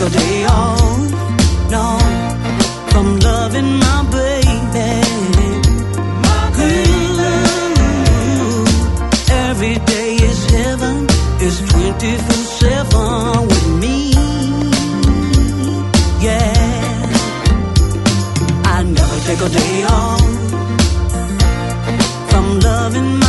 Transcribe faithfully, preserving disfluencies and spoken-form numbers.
a day off, no, from loving my baby. My baby. Ooh, every day is heaven, is twenty-four seven with me. Yeah, I never take a day off from loving